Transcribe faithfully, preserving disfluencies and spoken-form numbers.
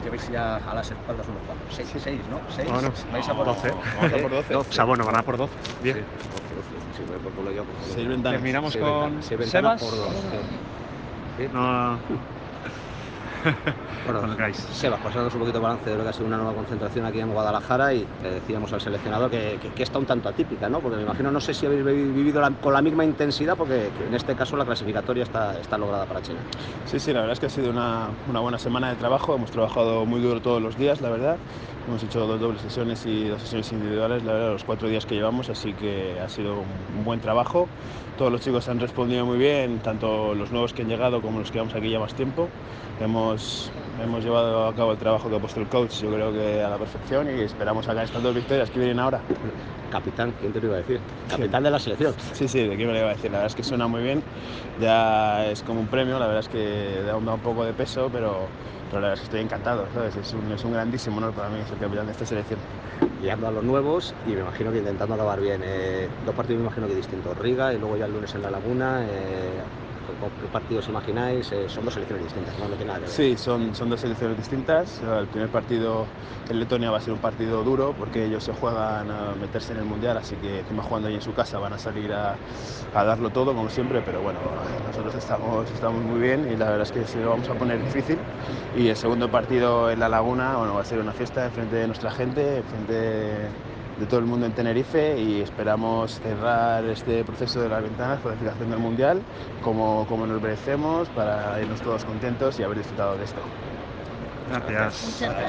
que vais ya a las espaldas unos cuantos. Seis, seis, ¿no? Seis. Bueno, vais a por doce. Vamos a por doce. O sea, bueno, van a por doce. diez. Sí, doce, doce. Sí, voy por por yo, por por Seis yo. ventanas. Terminamos Seis con ventanas, seis ventanas Sebas. por dos. Sí. Sí. No. Bueno, Cuando queráis. Sebas, pasaros un poquito de balance de lo que ha sido una nueva concentración aquí en Guadalajara y eh, decíamos al seleccionador que, que, que está un tanto atípica, ¿no? Porque me imagino, no sé si habéis vivido la, con la misma intensidad, porque en este caso la clasificatoria está, está lograda para China. Sí, sí, la verdad es que ha sido una, una buena semana de trabajo. Hemos trabajado muy duro todos los días, la verdad. Hemos hecho dos dobles sesiones y dos sesiones individuales, la verdad, los cuatro días que llevamos, así que ha sido un, un buen trabajo. Todos los chicos han respondido muy bien, tanto los nuevos que han llegado como los que llevamos aquí ya más tiempo. Hemos, hemos llevado a cabo el trabajo que ha puesto el coach, yo creo que a la perfección, y esperamos sacar estas dos victorias que vienen ahora. Capitán, ¿quién te lo iba a decir? Capitán de la selección. Sí, sí, de qué me lo iba a decir. La verdad es que suena muy bien. Ya es como un premio, la verdad es que da un, da un poco de peso, pero, pero la verdad es que estoy encantado, ¿sabes? Es un, es un grandísimo honor para mí ser capitán de esta selección. Guiando a los nuevos y me imagino que intentando acabar bien. Eh, dos partidos me imagino que distintos. Riga y luego ya el lunes en La Laguna. Eh, ¿Qué partidos imagináis? Eh, son dos selecciones distintas, ¿no? No tiene nada que ver. Sí, son, son dos selecciones distintas. El primer partido en Letonia va a ser un partido duro porque ellos se juegan a meterse en el Mundial, así que encima jugando ahí en su casa van a salir a, a darlo todo como siempre, pero bueno, nosotros estamos, estamos muy bien y la verdad es que se lo vamos a poner difícil. Y el segundo partido en La Laguna, bueno, va a ser una fiesta en frente de nuestra gente, en frente de, de todo el mundo en Tenerife, y esperamos cerrar este proceso de las ventanas, clasificación del Mundial, como, como nos merecemos, para irnos todos contentos y haber disfrutado de esto. Gracias. Muchas gracias.